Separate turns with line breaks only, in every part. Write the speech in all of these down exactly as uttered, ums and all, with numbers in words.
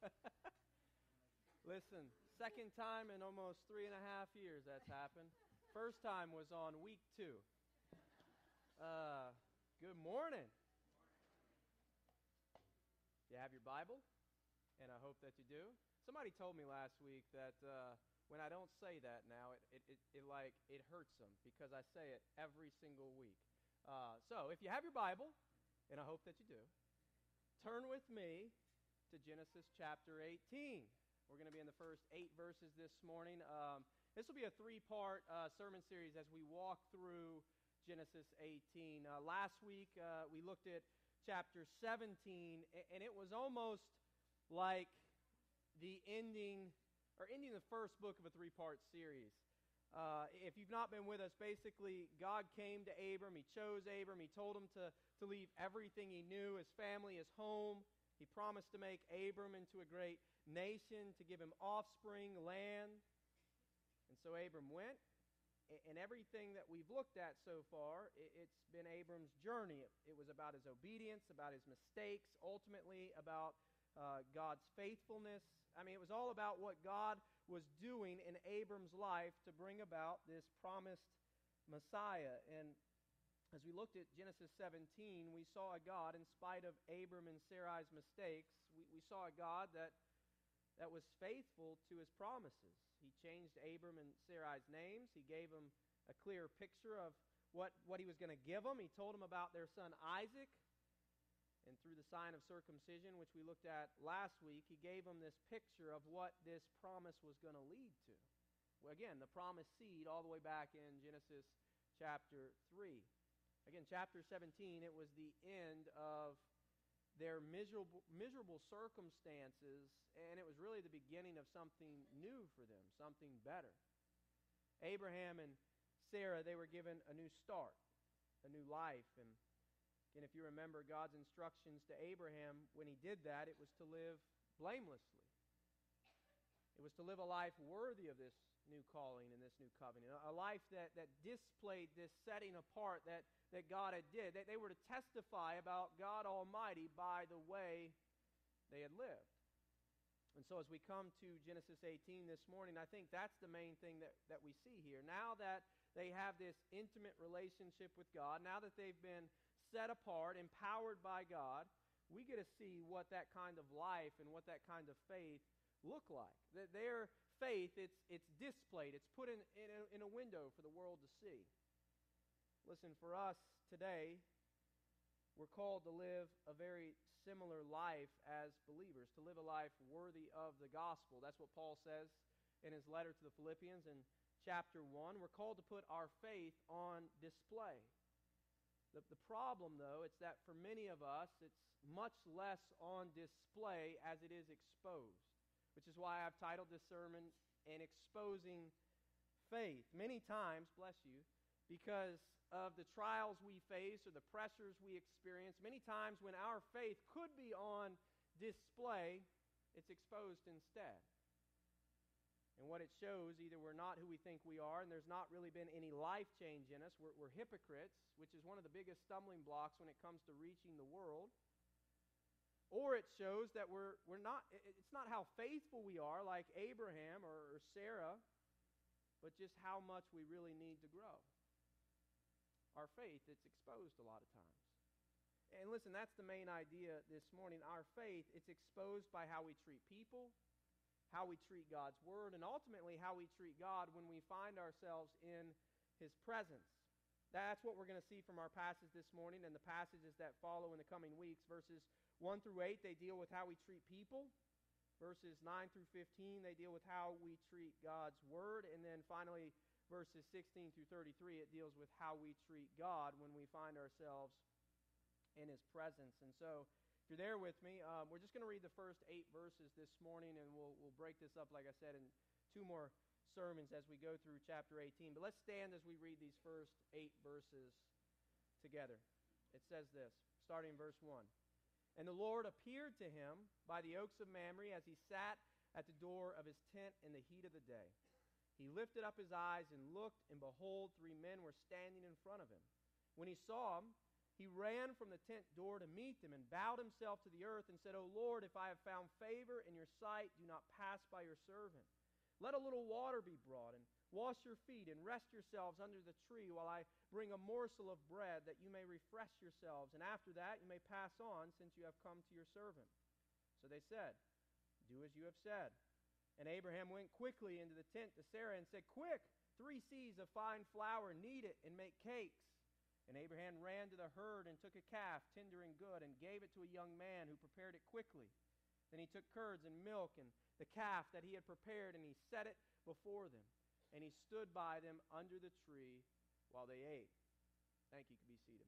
Listen, second time in almost three and a half years that's happened. First time was on week two. Uh, good morning. You have your Bible? And I hope that you do. Somebody told me last week that uh, when I don't say that now, it, it, it, it like it hurts them because I say it every single week. Uh, so if you have your Bible, and I hope that you do, turn with me to Genesis chapter eighteen. We're going to be in the first eight verses this morning. Um, this will be a three-part uh, sermon series as we walk through Genesis eighteen. Uh, last week, uh, we looked at chapter seventeen, and it was almost like the ending, or ending the first book of a three-part series. Uh, if you've not been with us, basically, God came to Abram. He chose Abram. He told him to, to leave everything he knew, his family, his home. He promised to make Abram into a great nation, to give him offspring, land. And so Abram went. And everything that we've looked at so far, it's been Abram's journey. It, it was about his obedience, about his mistakes, ultimately about uh, God's faithfulness. I mean, it was all about what God was doing in Abram's life to bring about this promised Messiah. And as we looked at Genesis seventeen, we saw a God, in spite of Abram and Sarai's mistakes, we, we saw a God that that was faithful to his promises. He changed Abram and Sarai's names. He gave them a clear picture of what, what he was going to give them. He told them about their son Isaac. And through the sign of circumcision, which we looked at last week, he gave them this picture of what this promise was going to lead to. Well, again, the promised seed all the way back in Genesis chapter three. Again, chapter seventeen, it was the end of their miserable, miserable circumstances, and it was really the beginning of something new for them, something better. Abraham and Sarah, they were given a new start, a new life. And again, if you remember God's instructions to Abraham, when he did that, it was to live blamelessly. It was to live a life worthy of this new calling and this new covenant, a life that, that displayed this setting apart that that God had did. That they were to testify about God Almighty by the way they had lived. And so as we come to Genesis eighteen this morning, I think that's the main thing that, that we see here. Now that they have this intimate relationship with God, now that they've been set apart, empowered by God, we get to see what that kind of life and what that kind of faith look like. That their faith, it's, it's displayed, it's put in, in, a, in a window for the world to see. Listen, for us today, we're called to live a very similar life as believers, to live a life worthy of the gospel. That's what Paul says in his letter to the Philippians in chapter one. We're called to put our faith on display. The, the problem, though, it's that for many of us, it's much less on display as it is exposed, which is why I've titled this sermon, "An Exposing Faith." Many times, bless you, because of the trials we face or the pressures we experience, many times when our faith could be on display, it's exposed instead. And what it shows, either we're not who we think we are, and there's not really been any life change in us, we're, we're hypocrites, which is one of the biggest stumbling blocks when it comes to reaching the world, or it shows that we're, we're not, it's not how faithful we are, like Abraham or, or Sarah, but just how much we really need to grow. Our faith, it's exposed a lot of times. And listen, that's the main idea this morning. Our faith, it's exposed by how we treat people, how we treat God's Word, and ultimately how we treat God when we find ourselves in His presence. That's what we're going to see from our passage this morning and the passages that follow in the coming weeks. Verses one through eight, they deal with how we treat people. Verses nine through fifteen, they deal with how we treat God's Word. And then finally, verses sixteen through thirty-three, it deals with how we treat God when we find ourselves in His presence. And so, if you're there with me, um, we're just going to read the first eight verses this morning, and we'll, we'll break this up, like I said, in two more sermons as we go through chapter eighteen. But let's stand as we read these first eight verses together. It says this, starting in verse one. "And the Lord appeared to him by the oaks of Mamre as he sat at the door of his tent in the heat of the day. He lifted up his eyes and looked, and behold, three men were standing in front of him. When he saw them, he ran from the tent door to meet them and bowed himself to the earth and said, O Lord, if I have found favor in your sight, do not pass by your servant. Let a little water be brought, and wash your feet, and rest yourselves under the tree while I bring a morsel of bread, that you may refresh yourselves, and after that you may pass on, since you have come to your servant. So they said, Do as you have said. And Abraham went quickly into the tent to Sarah and said, Quick, three seahs of fine flour, knead it, and make cakes. And Abraham ran to the herd and took a calf, tender and good, and gave it to a young man who prepared it quickly. Then he took curds and milk and the calf that he had prepared, and he set it before them. And he stood by them under the tree while they ate. Thank you. You can be seated.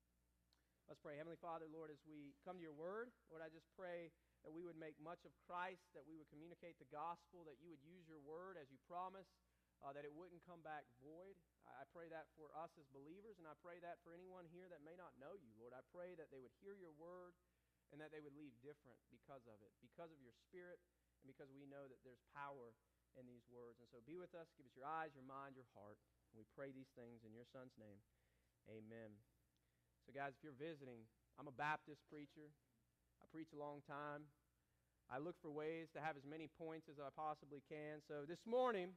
Let's pray. Heavenly Father, Lord, as we come to your word, Lord, I just pray that we would make much of Christ, that we would communicate the gospel, that you would use your word as you promised, uh, that it wouldn't come back void. I, I pray that for us as believers, and I pray that for anyone here that may not know you, Lord. I pray that they would hear your word and that they would leave different because of it, because of your Spirit, and because we know that there's power in these words. And so be with us. Give us your eyes, your mind, your heart. And we pray these things in your Son's name. Amen. So guys, if you're visiting, I'm a Baptist preacher. I preach a long time. I look for ways to have as many points as I possibly can. So this morning,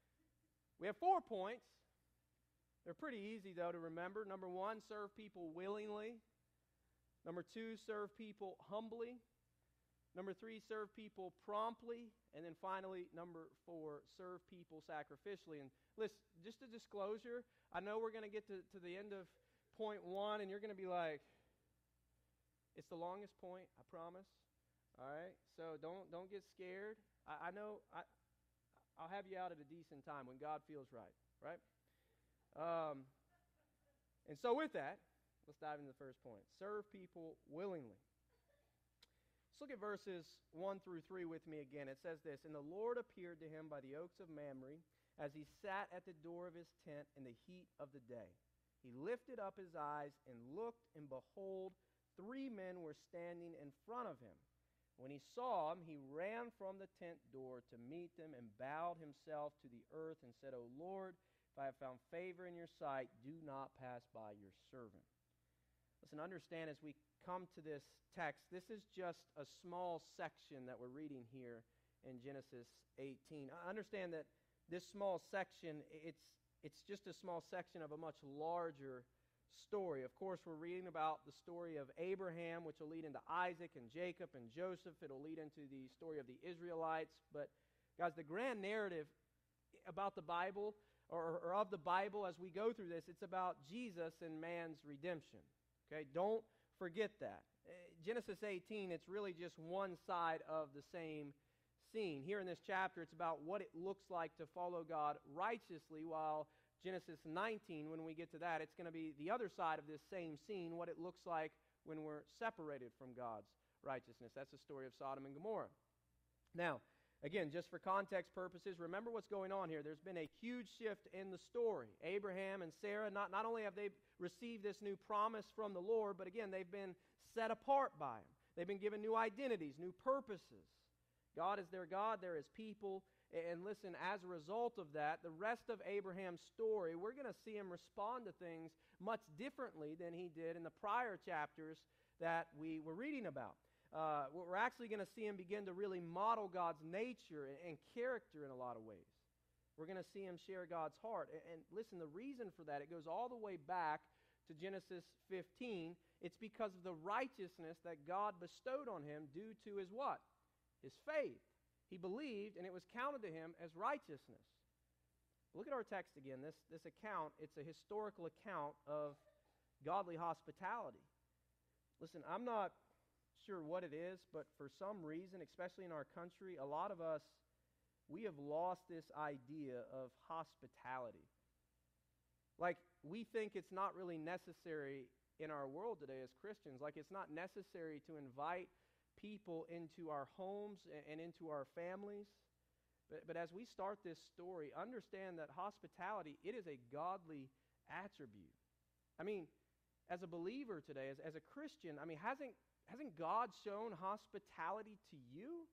we have four points. They're pretty easy, though, to remember. Number one, serve people willingly. Number two, serve people humbly. Number three, serve people promptly. And then finally, number four, serve people sacrificially. And listen, just a disclosure, I know we're going to get to, to the end of point one, and you're going to be like, it's the longest point, I promise. All right? So don't don't get scared. I, I know I, I'll have you out at a decent time when God feels right, right? Um, and so with that, let's dive into the first point. Serve people willingly. Let's look at verses one through three with me again. It says this, And the Lord appeared to him by the oaks of Mamre as he sat at the door of his tent in the heat of the day. He lifted up his eyes and looked, and behold, three men were standing in front of him. When he saw them, he ran from the tent door to meet them and bowed himself to the earth and said, O Lord, if I have found favor in your sight, do not pass by your servant. Listen, understand as we come to this text, this is just a small section that we're reading here in Genesis eighteen. Understand that this small section, it's, it's just a small section of a much larger story. Of course, we're reading about the story of Abraham, which will lead into Isaac and Jacob and Joseph. It'll lead into the story of the Israelites. But, guys, the grand narrative about the Bible, or, or of the Bible as we go through this, it's about Jesus and man's redemption. Okay, don't forget that. Genesis eighteen, it's really just one side of the same scene. Here in this chapter, it's about what it looks like to follow God righteously, while Genesis nineteen, when we get to that, it's going to be the other side of this same scene, what it looks like when we're separated from God's righteousness. That's the story of Sodom and Gomorrah. Now, again, just for context purposes, remember what's going on here. There's been a huge shift in the story. Abraham and Sarah, not, not only have they received this new promise from the Lord, but again, they've been set apart by Him. They've been given new identities, new purposes. God is their God, they're His people. And listen, as a result of that, the rest of Abraham's story, we're going to see him respond to things much differently than he did in the prior chapters that we were reading about. Uh, we're actually going to see him begin to really model God's nature and, and character in a lot of ways. We're going to see him share God's heart. And, and listen, the reason for that, it goes all the way back to Genesis fifteen. It's because of the righteousness that God bestowed on him due to his what? His faith. He believed, and it was counted to him as righteousness. Look at our text again. This, this account, it's a historical account of godly hospitality. Listen, I'm not sure what it is, but for some reason, especially in our country, a lot of us, we have lost this idea of hospitality. Like, we think it's not really necessary in our world today as Christians. Like, it's not necessary to invite people into our homes and into our families. But, but as we start this story, understand that hospitality, it is a godly attribute. I mean, as a believer today, as, as a Christian, I mean, hasn't, hasn't God shown hospitality to you?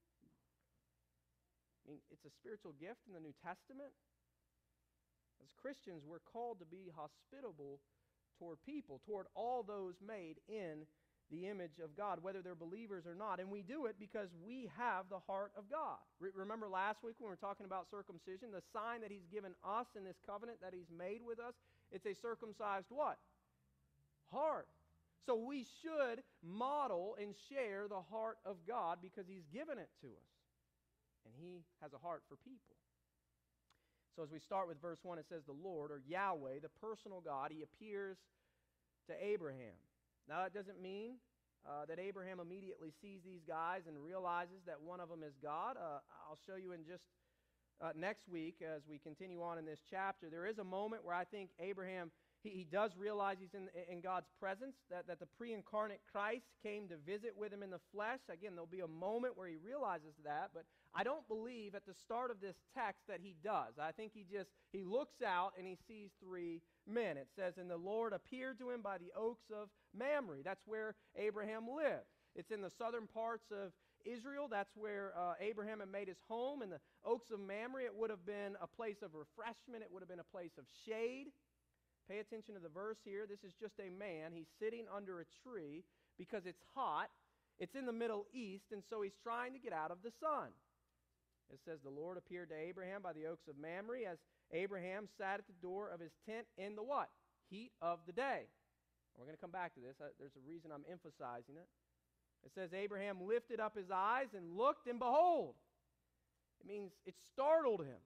I mean, it's a spiritual gift in the New Testament. As Christians, we're called to be hospitable toward people, toward all those made in the image of God, whether they're believers or not. And we do it because we have the heart of God. Re- remember last week when we were talking about circumcision, the sign that he's given us in this covenant that he's made with us, it's a circumcised what? Heart. So we should model and share the heart of God because he's given it to us. And he has a heart for people. So as we start with verse one, it says the Lord, or Yahweh, the personal God, he appears to Abraham. Now, that doesn't mean uh, that Abraham immediately sees these guys and realizes that one of them is God. Uh, I'll show you in just uh, next week as we continue on in this chapter. There is a moment where I think Abraham, he, he does realize he's in, in God's presence, that, that the pre-incarnate Christ came to visit with him in the flesh. Again, there'll be a moment where he realizes that, but I don't believe at the start of this text that he does. I think he just, he looks out and he sees three men. It says, and the Lord appeared to him by the oaks of Mamre. That's where Abraham lived. It's in the southern parts of Israel. That's where uh, Abraham had made his home. In the oaks of Mamre, it would have been a place of refreshment. It would have been a place of shade. Pay attention to the verse here. This is just a man. He's sitting under a tree because it's hot. It's in the Middle East, and so he's trying to get out of the sun. It says, the Lord appeared to Abraham by the oaks of Mamre as Abraham sat at the door of his tent in the what? Heat of the day. We're going to come back to this. Uh, there's a reason I'm emphasizing it. It says, Abraham lifted up his eyes and looked, and behold. It means it startled him.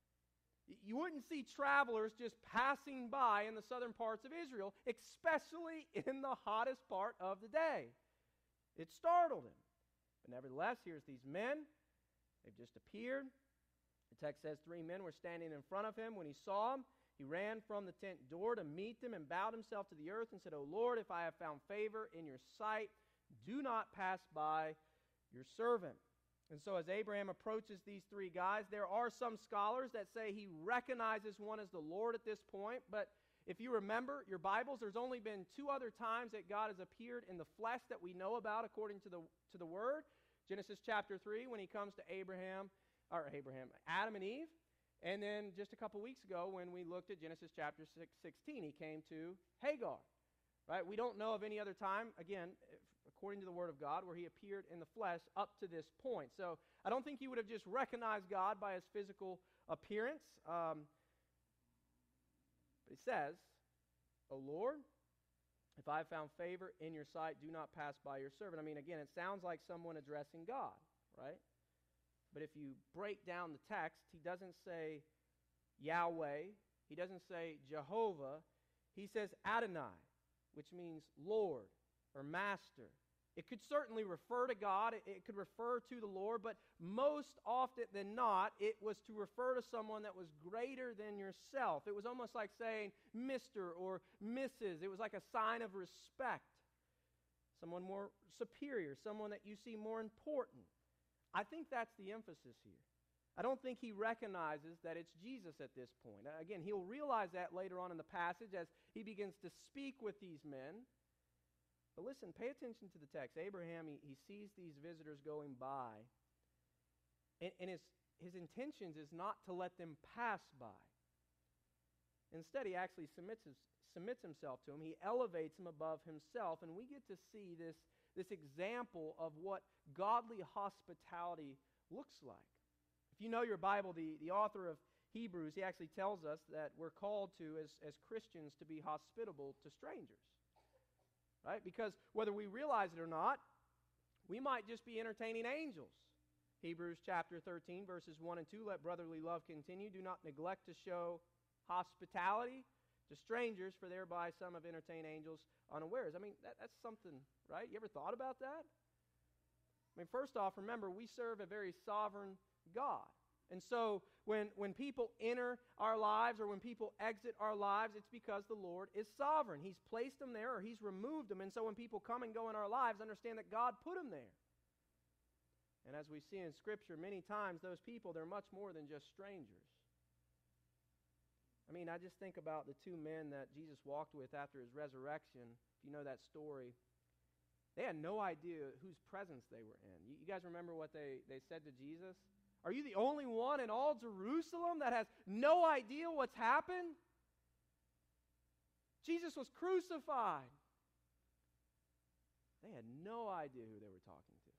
You wouldn't see travelers just passing by in the southern parts of Israel, especially in the hottest part of the day. It startled him. But nevertheless, here's these men. They've just appeared. The text says three men were standing in front of him. When he saw them, he ran from the tent door to meet them and bowed himself to the earth and said, O Lord, if I have found favor in your sight, do not pass by your servant. And so as Abraham approaches these three guys, there are some scholars that say he recognizes one as the Lord at this point. But if you remember your Bibles, there's only been two other times that God has appeared in the flesh that we know about according to the, to the Word. Genesis chapter three, when he comes to Abraham, or Abraham, Adam and Eve. And then just a couple weeks ago when we looked at Genesis chapter sixteen, he came to Hagar. Right? We don't know of any other time, again, according to the Word of God, where he appeared in the flesh up to this point. So I don't think he would have just recognized God by his physical appearance. Um, but he says, O Lord, if I have found favor in your sight, do not pass by your servant. I mean, again, it sounds like someone addressing God, right? But if you break down the text, he doesn't say Yahweh. He doesn't say Jehovah. He says Adonai, which means Lord or Master. It could certainly refer to God. It, it could refer to the Lord, but most often than not, it was to refer to someone that was greater than yourself. It was almost like saying Mister or Missus It was like a sign of respect. Someone more superior, someone that you see more important. I think that's the emphasis here. I don't think he recognizes that it's Jesus at this point. Again, he'll realize that later on in the passage as he begins to speak with these men. But listen, pay attention to the text. Abraham, he, he sees these visitors going by, and, and his, his intentions is not to let them pass by. Instead, he actually submits, his, submits himself to him. He elevates him above himself, and we get to see this, this example of what godly hospitality looks like. If you know your Bible, the, the author of Hebrews, he actually tells us that we're called to, as, as Christians, to be hospitable to strangers. Right? Because whether we realize it or not, we might just be entertaining angels. Hebrews chapter thirteen, verses one and two, let brotherly love continue. Do not neglect to show hospitality to strangers, for thereby some have entertained angels unawares. I mean, that, that's something, right? You ever thought about that? I mean, first off, remember, we serve a very sovereign God. And so when, when people enter our lives or when people exit our lives, it's because the Lord is sovereign. He's placed them there or he's removed them. And so when people come and go in our lives, understand that God put them there. And as we see in Scripture, many times those people, they're much more than just strangers. I mean, I just think about the two men that Jesus walked with after his resurrection. If you know that story, they had no idea whose presence they were in. You, you guys remember what they, they said to Jesus? Are you the only one in all Jerusalem that has no idea what's happened? Jesus was crucified. They had no idea who they were talking to.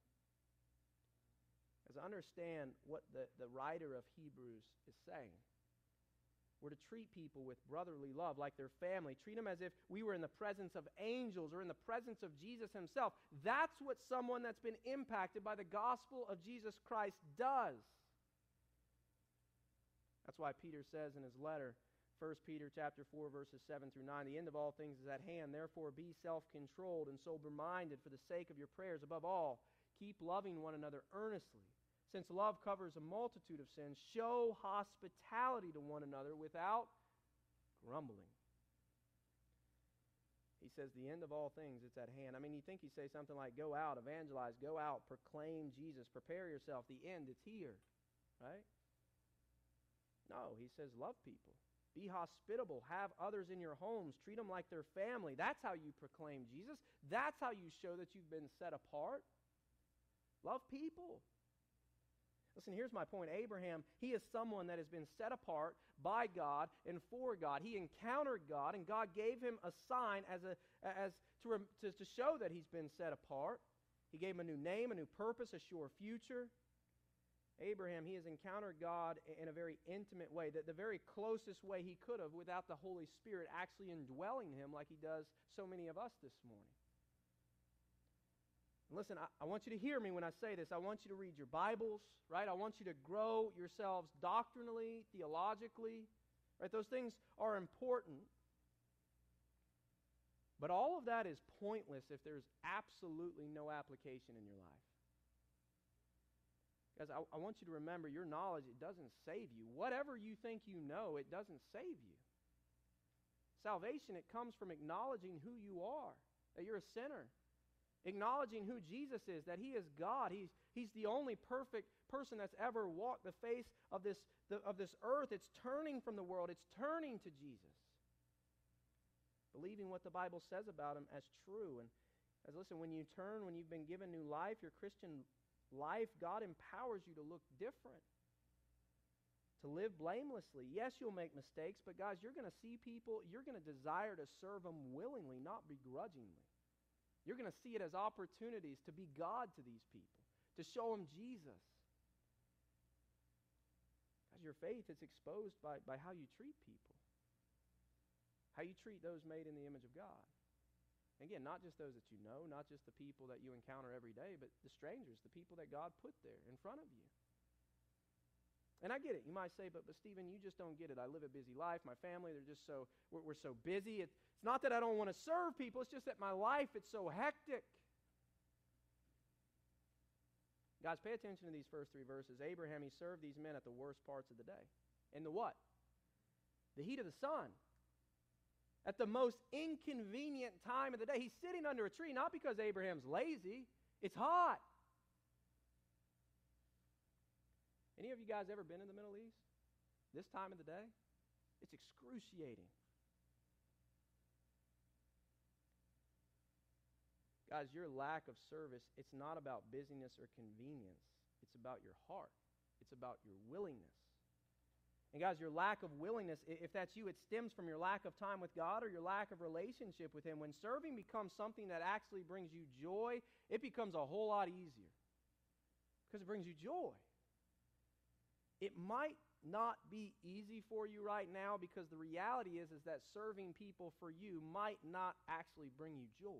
As I understand what the, the writer of Hebrews is saying, we're to treat people with brotherly love like their family. Treat them as if we were in the presence of angels or in the presence of Jesus himself. That's what someone that's been impacted by the gospel of Jesus Christ does. That's why Peter says in his letter, First Peter chapter four, verses seven through nine, the end of all things is at hand. Therefore be self-controlled and sober-minded for the sake of your prayers. Above all, keep loving one another earnestly. Since love covers a multitude of sins, show hospitality to one another without grumbling. He says the end of all things, it's at hand. I mean, you think he'd say something like, go out, evangelize, go out, proclaim Jesus, prepare yourself. The end, it's here, right? No, he says love people. Be hospitable. Have others in your homes. Treat them like their family. That's how you proclaim Jesus. That's how you show that you've been set apart. Love people. Listen, here's my point. Abraham, he is someone that has been set apart by God and for God. He encountered God, and God gave him a sign as a as to, to, to show that he's been set apart. He gave him a new name, a new purpose, a sure future. Abraham, he has encountered God in a very intimate way, the, the very closest way he could have without the Holy Spirit actually indwelling him like he does so many of us this morning. And listen, I, I want you to hear me when I say this. I want you to read your Bibles, right? I want you to grow yourselves doctrinally, theologically, right? Those things are important. But all of that is pointless if there's absolutely no application in your life. Guys, I, I want you to remember your knowledge, it doesn't save you. Whatever you think you know, it doesn't save you. Salvation, it comes from acknowledging who you are, that you're a sinner. Acknowledging who Jesus is, that he is God. He's, he's the only perfect person that's ever walked the face of this, the, of this earth. It's turning from the world. It's turning to Jesus. Believing what the Bible says about him as true. And as listen, when you turn, when you've been given new life, your Christian life, God empowers you to look different, to live blamelessly. Yes, you'll make mistakes, but guys, you're going to see people, you're going to desire to serve them willingly, not begrudgingly. You're going to see it as opportunities to be God to these people, to show them Jesus. Guys, your faith is exposed by, by how you treat people, how you treat those made in the image of God. Again, not just those that you know, not just the people that you encounter every day, but the strangers, the people that God put there in front of you. And I get it. You might say, but, but Stephen, you just don't get it. I live a busy life. My family, they're just so, we're, we're so busy. It, it's not that I don't want to serve people. It's just that my life, it's so hectic. Guys, pay attention to these first three verses. Abraham, he served these men at the worst parts of the day. In the what? The heat of the sun. At the most inconvenient time of the day. He's sitting under a tree, not because Abraham's lazy. It's hot. Any of you guys ever been in the Middle East? This time of the day? It's excruciating. Guys, your lack of service, it's not about busyness or convenience. It's about your heart. It's about your willingness. And guys, your lack of willingness, if that's you, it stems from your lack of time with God or your lack of relationship with him. When serving becomes something that actually brings you joy, it becomes a whole lot easier because it brings you joy. It might not be easy for you right now because the reality is, is that serving people for you might not actually bring you joy.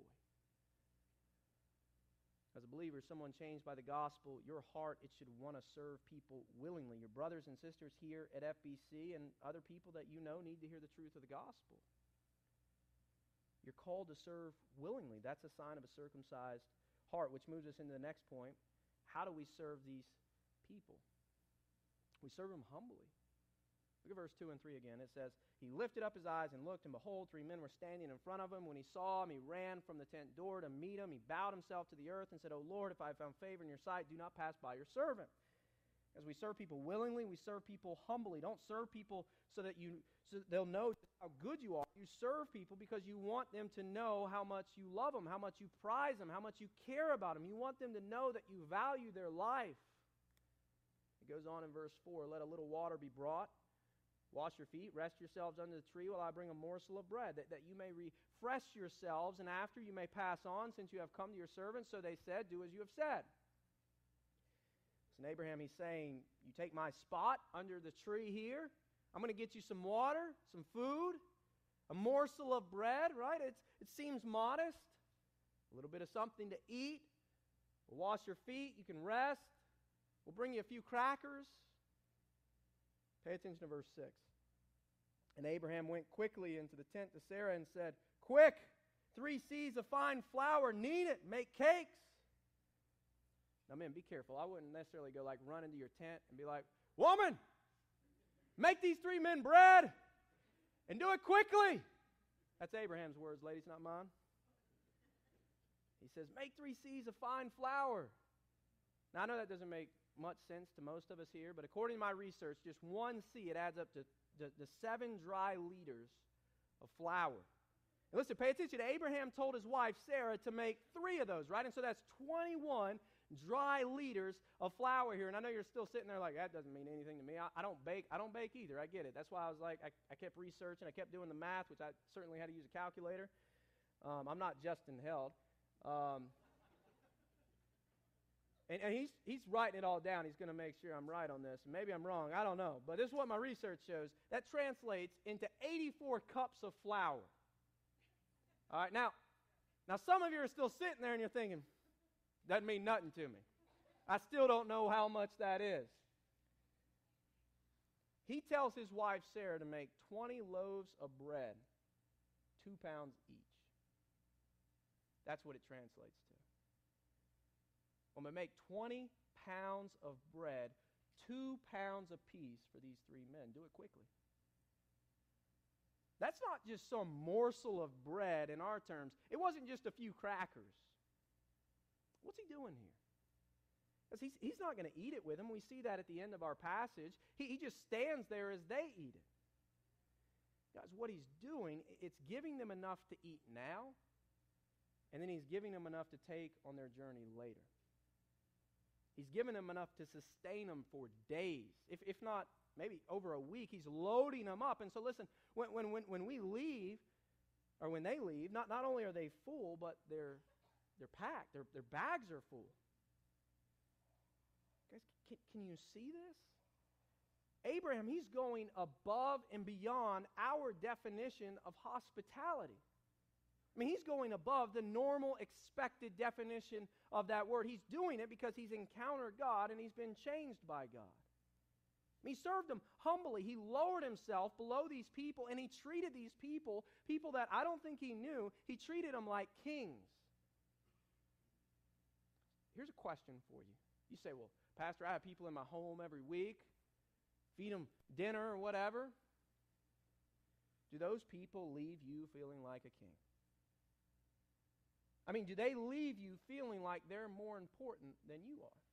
As a believer, someone changed by the gospel, your heart, it should want to serve people willingly. Your brothers and sisters here at F B C and other people that you know need to hear the truth of the gospel. You're called to serve willingly. That's a sign of a circumcised heart, which moves us into the next point. How do we serve these people? We serve them humbly. Look at verse two and three again. It says, he lifted up his eyes and looked, and behold, three men were standing in front of him. When he saw him, he ran from the tent door to meet him. He bowed himself to the earth and said, O Lord, if I have found favor in your sight, do not pass by your servant. As we serve people willingly, we serve people humbly. Don't serve people so that you so that they'll know how good you are. You serve people because you want them to know how much you love them, how much you prize them, how much you care about them. You want them to know that you value their life. It goes on in verse four, let a little water be brought. Wash your feet, rest yourselves under the tree while I bring a morsel of bread, that, that you may refresh yourselves, and after you may pass on, since you have come to your servants. So they said, do as you have said. And Abraham, he's saying, you take my spot under the tree here. I'm going to get you some water, some food, a morsel of bread, right? It's, it seems modest. A little bit of something to eat. We'll wash your feet. You can rest. We'll bring you a few crackers. Pay attention to verse six. And Abraham went quickly into the tent to Sarah and said, quick, three seahs of fine flour, knead it, make cakes. Now, men, be careful. I wouldn't necessarily go like run into your tent and be like, woman, make these three men bread and do it quickly. That's Abraham's words, ladies, not mine. He says, make three seahs of fine flour. Now, I know that doesn't make much sense to most of us here, but according to my research, just one seah, it adds up to the, the seven dry liters of flour. And listen, pay attention. Abraham told his wife, Sarah, to make three of those, right? And so that's twenty-one dry liters of flour here. And I know you're still sitting there like, that doesn't mean anything to me. I, I don't bake. I don't bake either. I get it. That's why I was like, I, I kept researching. I kept doing the math, which I certainly had to use a calculator. Um, I'm not Justin Held. Um, and, and he's, he's writing it all down. He's going to make sure I'm right on this. Maybe I'm wrong. I don't know. But this is what my research shows. That translates into eighty-four cups of flour. All right, now, now some of you are still sitting there and you're thinking, doesn't mean nothing to me. I still don't know how much that is. He tells his wife Sarah to make twenty loaves of bread, two pounds each. That's what it translates to. I'm going to make twenty pounds of bread, two pounds apiece for these three men. Do it quickly. That's not just some morsel of bread in our terms. It wasn't just a few crackers. What's he doing here? Because he's, he's not going to eat it with them. We see that at the end of our passage. He, he just stands there as they eat it. Guys, what he's doing, it's giving them enough to eat now, and then he's giving them enough to take on their journey later. He's giving them enough to sustain them for days, if, if not maybe over a week. He's loading them up. And so listen, when, when, when, when we leave, or when they leave, not, not only are they full, but they're, they're packed. Their, their bags are full. Guys, can, can you see this? Abraham, he's going above and beyond our definition of hospitality. I mean, he's going above the normal expected definition of that word. He's doing it because he's encountered God and he's been changed by God. He served them humbly. He lowered himself below these people, and he treated these people, people that I don't think he knew, he treated them like kings. Here's a question for you. You say, well, Pastor, I have people in my home every week, feed them dinner or whatever. Do those people leave you feeling like a king? I mean, do they leave you feeling like they're more important than you are?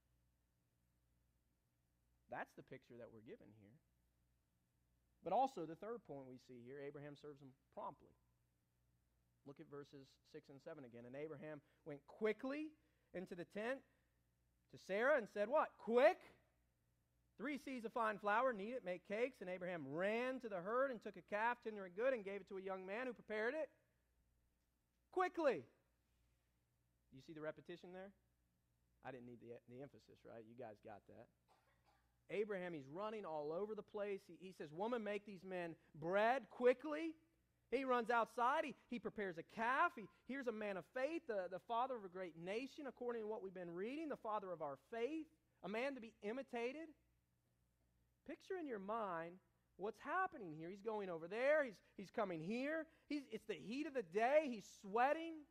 That's the picture that we're given here. But also, the third point we see here, Abraham serves them promptly. Look at verses six and seven again. And Abraham went quickly into the tent to Sarah and said, what? Quick! Three seahs of fine flour, knead it, make cakes. And Abraham ran to the herd and took a calf, tender and good, and gave it to a young man who prepared it. Quickly! You see the repetition there? I didn't need the, the emphasis, right? You guys got that. Abraham, he's running all over the place. He, he says, woman, make these men bread quickly. He runs outside. He, he prepares a calf. He, here's a man of faith, the, the father of a great nation, according to what we've been reading, the father of our faith, a man to be imitated. Picture in your mind what's happening here. He's going over there. He's, he's coming here. He's, it's the heat of the day. He's sweating.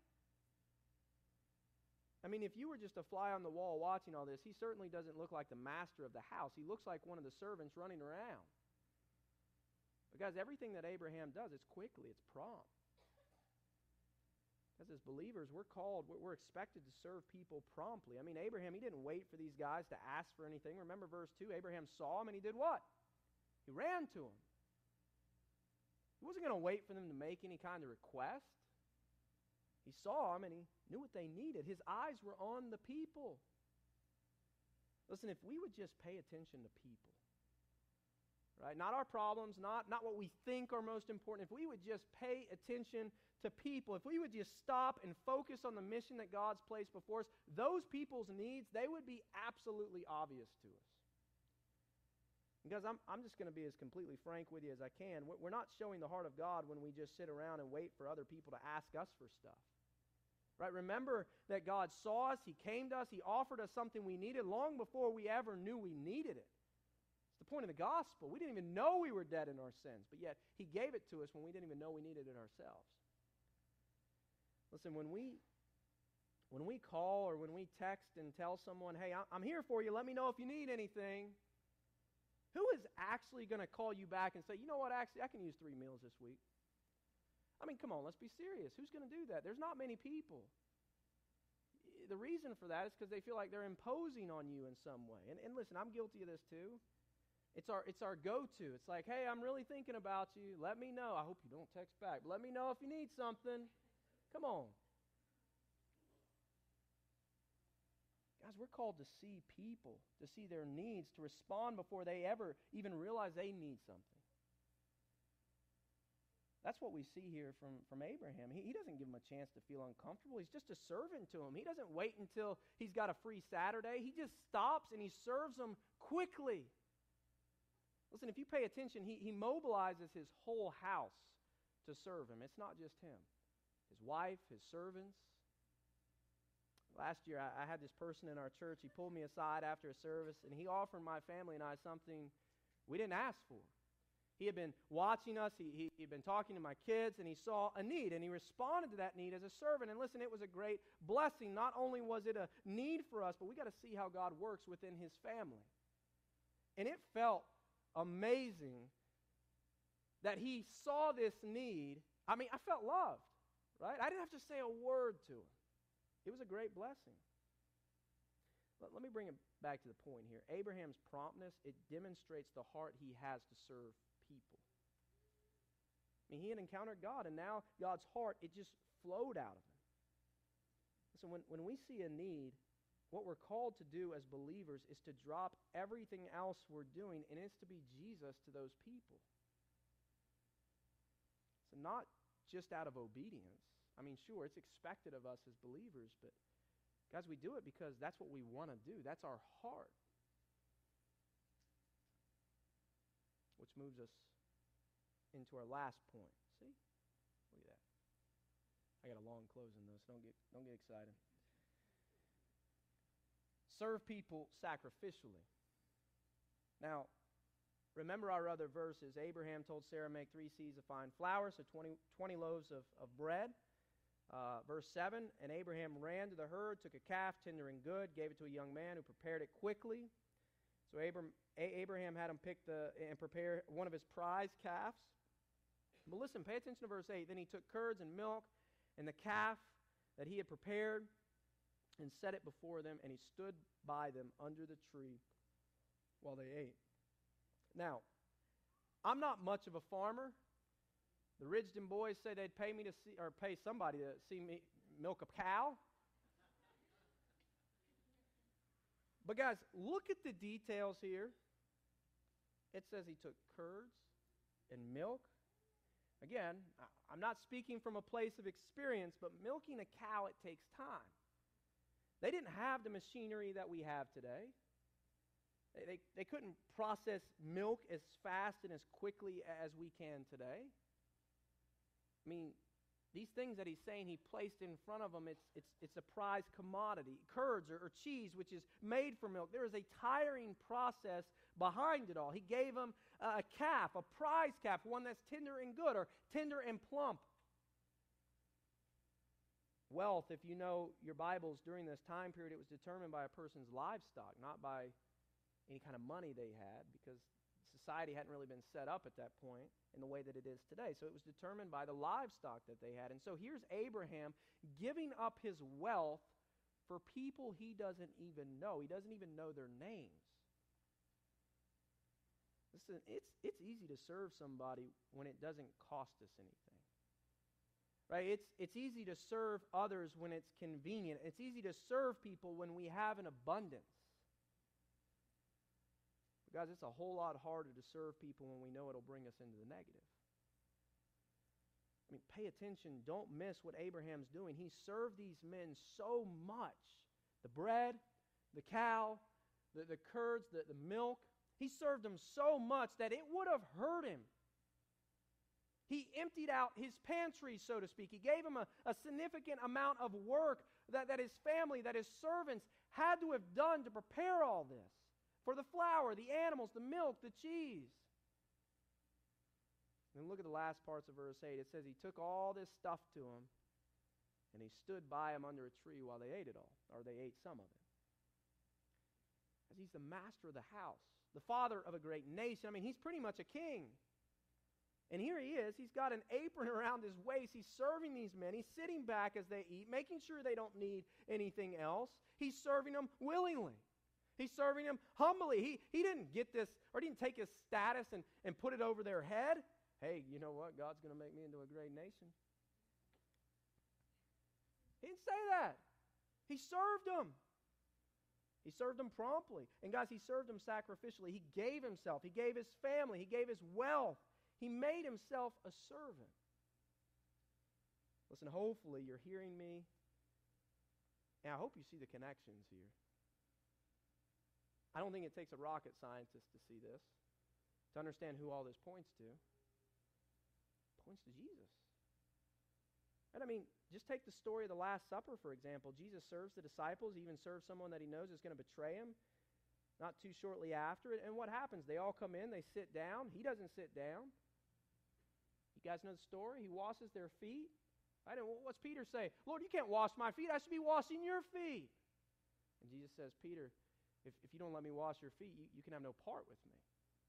I mean, if you were just a fly on the wall watching all this, he certainly doesn't look like the master of the house. He looks like one of the servants running around. But guys, everything that Abraham does, it's quickly, it's prompt. Because as believers, we're called, we're expected to serve people promptly. I mean, Abraham, he didn't wait for these guys to ask for anything. Remember verse two, Abraham saw him and he did what? He ran to him. He wasn't going to wait for them to make any kind of request. He saw them and he knew what they needed. His eyes were on the people. Listen, if we would just pay attention to people, right? Not our problems, not, not what we think are most important. If we would just pay attention to people, if we would just stop and focus on the mission that God's placed before us, those people's needs, they would be absolutely obvious to us. Because I'm, I'm just going to be as completely frank with you as I can. We're not showing the heart of God when we just sit around and wait for other people to ask us for stuff. Right? Remember that God saw us, He came to us, He offered us something we needed long before we ever knew we needed it. It's the point of the gospel. We didn't even know we were dead in our sins, but yet He gave it to us when we didn't even know we needed it ourselves. Listen, when we when we call or when we text and tell someone, hey, I'm here for you, let me know if you need anything, who is actually going to call you back and say, you know what, actually, I can use three meals this week? I mean, come on, let's be serious. Who's going to do that? There's not many people. The reason for that is because they feel like they're imposing on you in some way. And, and listen, I'm guilty of this too. It's our, it's our go-to. It's like, hey, I'm really thinking about you. Let me know. I hope you don't text back. But let me know if you need something. Come on. Guys, we're called to see people, to see their needs, to respond before they ever even realize they need something. That's what we see here from, from Abraham. He, he doesn't give him a chance to feel uncomfortable. He's just a servant to him. He doesn't wait until he's got a free Saturday. He just stops and he serves them quickly. Listen, if you pay attention, he, he mobilizes his whole house to serve him. It's not just him. His wife, his servants. Last year, I, I had this person in our church. He pulled me aside after a service, and he offered my family and I something we didn't ask for. He had been watching us. He, he, he'd been talking to my kids, and he saw a need, and he responded to that need as a servant. And listen, it was a great blessing. Not only was it a need for us, but we got to see how God works within his family. And it felt amazing that he saw this need. I mean, I felt loved, right? I didn't have to say a word to him. It was a great blessing. Let, let me bring it back to the point here. Abraham's promptness, it demonstrates the heart he has to serve people. I mean, he had encountered God, and now God's heart, it just flowed out of him. So when, when we see a need, what we're called to do as believers is to drop everything else we're doing, and it's to be Jesus to those people. So not just out of obedience. I mean, sure, it's expected of us as believers, but guys, we do it because that's what we want to do. That's our heart. Which moves us into our last point. See? Look at that. I got a long closing though, so don't get, don't get excited. Serve people sacrificially. Now, remember our other verses. Abraham told Sarah, make three seahs of fine flour, so twenty, twenty loaves of, of bread. Uh, verse seven, and Abraham ran to the herd, took a calf, tender and good, gave it to a young man who prepared it quickly. So Abram, a- Abraham had him pick the and prepare one of his prize calves. But listen, pay attention to verse eight. Then he took curds and milk and the calf that he had prepared and set it before them, and he stood by them under the tree while they ate. Now, I'm not much of a farmer. The Ridgeton boys say they'd pay me to see, or pay somebody to see me milk a cow. But guys, look at the details here. It says he took curds and milk. Again, I'm not speaking from a place of experience, but milking a cow, it takes time. They didn't have the machinery that we have today. They, they, they couldn't process milk as fast and as quickly as we can today. I mean, these things that he's saying he placed in front of them, it's, it's, it's a prized commodity. Curds or, or cheese, which is made from milk. There is a tiring process behind it all. He gave them a calf, a prize calf, one that's tender and good, or tender and plump. Wealth, if you know your Bibles, during this time period, it was determined by a person's livestock, not by any kind of money they had, because society hadn't really been set up at that point in the way that it is today. So it was determined by the livestock that they had. And so here's Abraham giving up his wealth for people he doesn't even know. He doesn't even know their names. Listen, it's, it's easy to serve somebody when it doesn't cost us anything. Right? It's, it's easy to serve others when it's convenient. It's easy to serve people when we have an abundance. But guys, it's a whole lot harder to serve people when we know it'll bring us into the negative. I mean, pay attention. Don't miss what Abraham's doing. He served these men so much. The bread, the cow, the, the curds, the, the milk. He served them so much that it would have hurt him. He emptied out his pantry, so to speak. He gave him a, a significant amount of work that, that his family, that his servants had to have done to prepare all this. For the flour, the animals, the milk, the cheese. And look at the last parts of verse eight. It says he took all this stuff to him, and he stood by him under a tree while they ate it all, or they ate some of it. As he's the master of the house, the father of a great nation. I mean, he's pretty much a king. And here he is. He's got an apron around his waist. He's serving these men. He's sitting back as they eat, making sure they don't need anything else. He's serving them willingly. He's serving them humbly. He, he didn't get this, or didn't take his status and, and put it over their head. Hey, you know what? God's going to make me into a great nation. He didn't say that. He served them. He served them promptly. And guys, he served them sacrificially. He gave himself. He gave his family. He gave his wealth. He made himself a servant. Listen, hopefully you're hearing me. And I hope you see the connections here. I don't think it takes a rocket scientist to see this, to understand who all this points to. It points to Jesus. And I mean, just take the story of the Last Supper, for example. Jesus serves the disciples. He even serves someone that he knows is going to betray him not too shortly after it. And what happens? They all come in. They sit down. He doesn't sit down. You guys know the story? He washes their feet. Right? And what's Peter say? Lord, you can't wash my feet. I should be washing your feet. And Jesus says, Peter, if, if you don't let me wash your feet, you, you can have no part with me.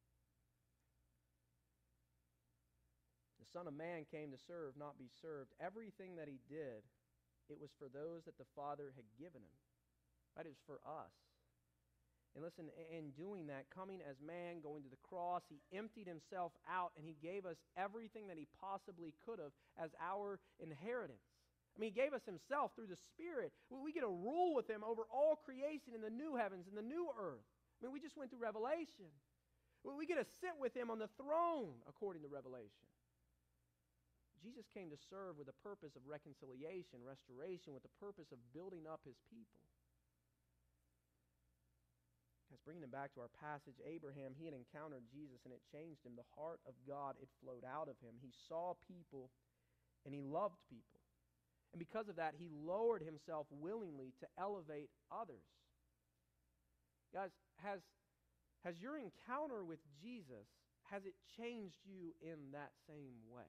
The Son of Man came to serve, not be served. Everything that he did, it was for those that the Father had given him. Right? It was for us. And listen, in doing that, coming as man, going to the cross, he emptied himself out and he gave us everything that he possibly could have as our inheritance. I mean, he gave us himself through the Spirit. We get to rule with him over all creation in the new heavens and the new earth. I mean, we just went through Revelation. We get to sit with him on the throne, according to Revelation. Jesus came to serve with the purpose of reconciliation, restoration, with the purpose of building up his people. As bringing him back to our passage, Abraham, he had encountered Jesus and it changed him. The heart of God, it flowed out of him. He saw people and he loved people. And because of that, he lowered himself willingly to elevate others. Guys, has, has your encounter with Jesus, has it changed you in that same way?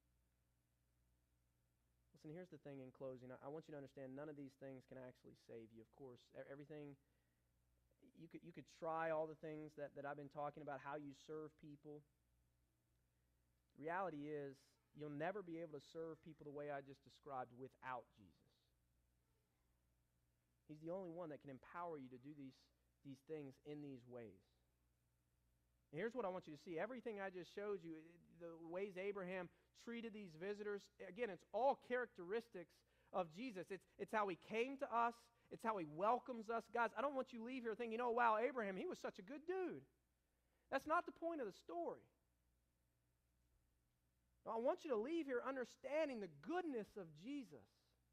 Listen, here's the thing in closing. I, I want you to understand none of these things can actually save you. Of course, everything... You could, you could try all the things that, that I've been talking about, how you serve people. The reality is, you'll never be able to serve people the way I just described without Jesus. He's the only one that can empower you to do these, these things in these ways. And here's what I want you to see. Everything I just showed you, the ways Abraham treated these visitors, again, it's all characteristics of Jesus. It's, it's how he came to us. It's how he welcomes us. Guys, I don't want you to leave here thinking, oh, wow, Abraham, he was such a good dude. That's not the point of the story. No, I want you to leave here understanding the goodness of Jesus.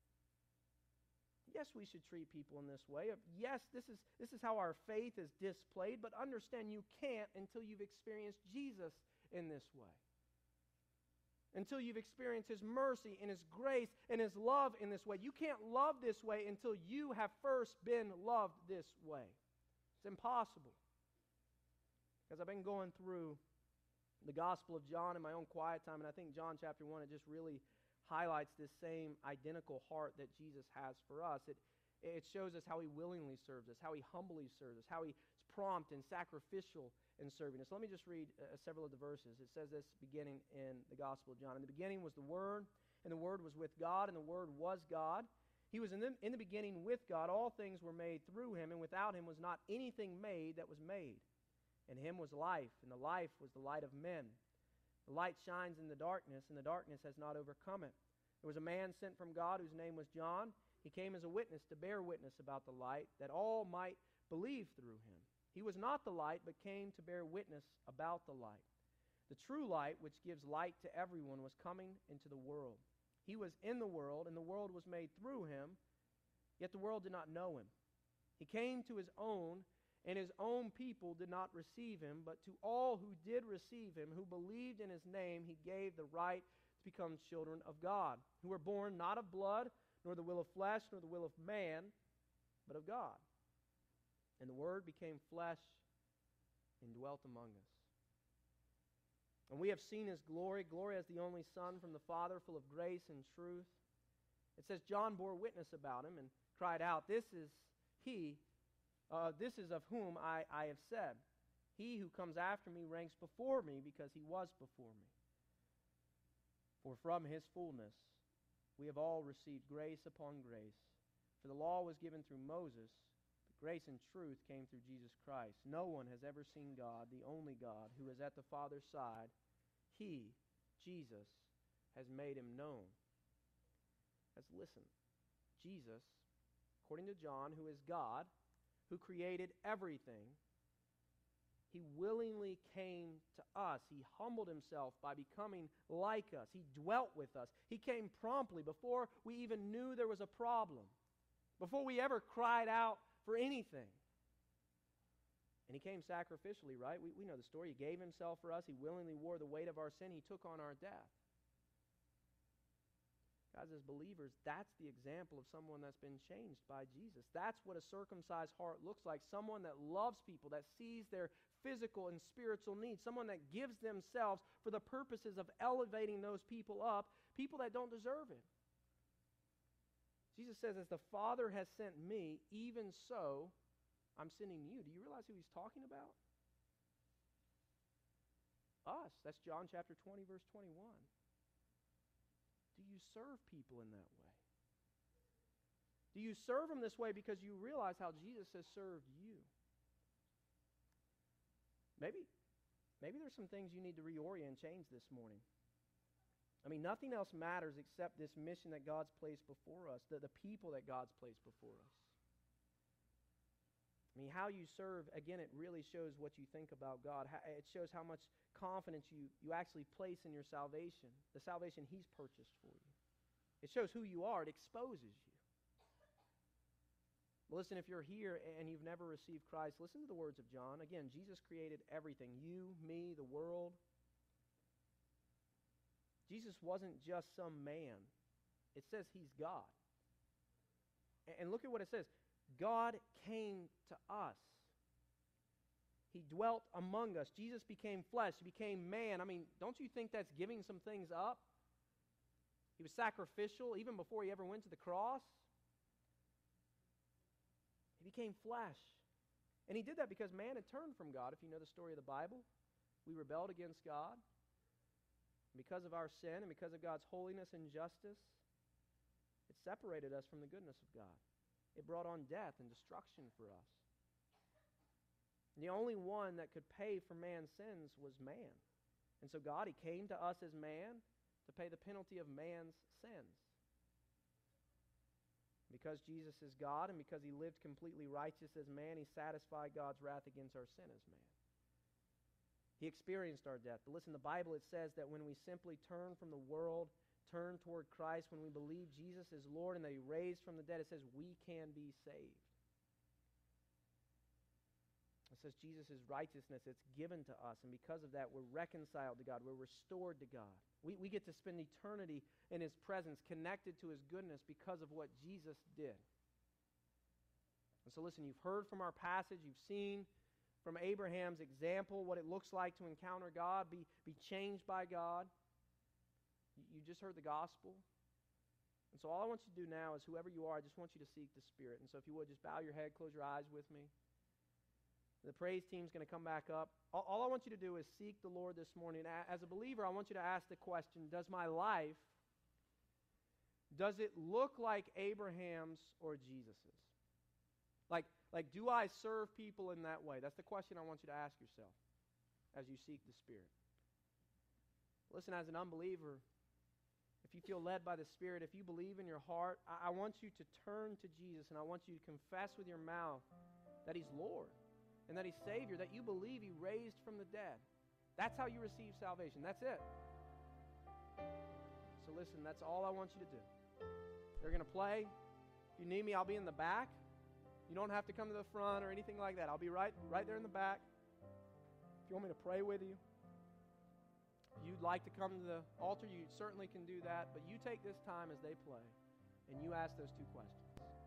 Yes, we should treat people in this way. Yes, this is, this is how our faith is displayed, but understand you can't until you've experienced Jesus in this way. Until you've experienced his mercy and his grace and his love in this way. You can't love this way until you have first been loved this way. It's impossible. Because I've been going through the Gospel of John in my own quiet time, and I think John chapter one, it just really highlights this same identical heart that Jesus has for us. It, it shows us how he willingly serves us, how he humbly serves us, how he's prompt and sacrificial in serving us. Let me just read uh, several of the verses. It says this beginning in the Gospel of John. In the beginning was the Word, and the Word was with God, and the Word was God. He was in the, in the beginning with God. All things were made through him, and without him was not anything made that was made. In him was life, and the life was the light of men. The light shines in the darkness, and the darkness has not overcome it. There was a man sent from God whose name was John. He came as a witness to bear witness about the light, that all might believe through him. He was not the light, but came to bear witness about the light. The true light, which gives light to everyone, was coming into the world. He was in the world, and the world was made through him, yet the world did not know him. He came to his own, and his own people did not receive him, but to all who did receive him, who believed in his name, he gave the right to become children of God, who were born not of blood, nor the will of flesh, nor the will of man, but of God. And the Word became flesh and dwelt among us. And we have seen his glory, glory as the only Son from the Father, full of grace and truth. It says, John bore witness about him and cried out, This is he, uh, this is of whom I, I have said, He who comes after me ranks before me, because he was before me. For from his fullness we have all received grace upon grace. For the law was given through Moses, but grace and truth came through Jesus Christ. No one has ever seen God, the only God, who is at the Father's side. He, Jesus, has made him known. Let's listen. Jesus, according to John, who is God, who created everything, he willingly came to us. He humbled himself by becoming like us. He dwelt with us. He came promptly before we even knew there was a problem, before we ever cried out for anything. And he came sacrificially, right? We, we know the story. He gave himself for us. He willingly wore the weight of our sin. He took on our death. Guys, as believers, that's the example of someone that's been changed by Jesus. That's what a circumcised heart looks like. Someone that loves people, that sees their physical and spiritual needs. Someone that gives themselves for the purposes of elevating those people up, people that don't deserve it. Jesus says, as the Father has sent me, even so I'm sending you. Do you realize who he's talking about? Us. That's John chapter twenty, verse twenty-one. Do you serve people in that way? Do you serve them this way because you realize how Jesus has served you? Maybe, maybe there's some things you need to reorient and change this morning. I mean, nothing else matters except this mission that God's placed before us, the, the people that God's placed before us. I mean, how you serve, again, it really shows what you think about God. It shows how much confidence you, you actually place in your salvation, the salvation he's purchased for you. It shows who you are. It exposes you. Well, listen, if you're here and you've never received Christ, listen to the words of John. Again, Jesus created everything, you, me, the world. Jesus wasn't just some man. It says he's God. And look at what it says. God came to us. He dwelt among us. Jesus became flesh. He became man. I mean, don't you think that's giving some things up? He was sacrificial even before he ever went to the cross. He became flesh. And he did that because man had turned from God. If you know the story of the Bible, we rebelled against God. And because of our sin and because of God's holiness and justice, it separated us from the goodness of God. It brought on death and destruction for us. And the only one that could pay for man's sins was man. And so God, he came to us as man to pay the penalty of man's sins. Because Jesus is God and because he lived completely righteous as man, he satisfied God's wrath against our sin as man. He experienced our death. But listen, the Bible, it says that when we simply turn from the world, turn toward Christ, when we believe Jesus is Lord and that he raised from the dead, it says we can be saved. It says Jesus' righteousness, it's given to us, and because of that, we're reconciled to God. We're restored to God. We, we get to spend eternity in his presence, connected to his goodness because of what Jesus did. And so listen, you've heard from our passage, you've seen from Abraham's example what it looks like to encounter God, be, be changed by God. You just heard the gospel. And so all I want you to do now is, whoever you are, I just want you to seek the Spirit. And so if you would, just bow your head, close your eyes with me. The praise team's going to come back up. All, all I want you to do is seek the Lord this morning. As a believer, I want you to ask the question, does my life, does it look like Abraham's or Jesus's? Like, like, do I serve people in that way? That's the question I want you to ask yourself as you seek the Spirit. Listen, as an unbeliever, if you feel led by the Spirit, if you believe in your heart, I, I want you to turn to Jesus, and I want you to confess with your mouth that he's Lord. and that He's Savior, that you believe He raised from the dead. That's how you receive salvation. That's it. So listen, that's all I want you to do. They're going to play. If you need me, I'll be in the back. You don't have to come to the front or anything like that. I'll be right, right there in the back. If you want me to pray with you, if you'd like to come to the altar, you certainly can do that. But you take this time as they play, and you ask those two questions.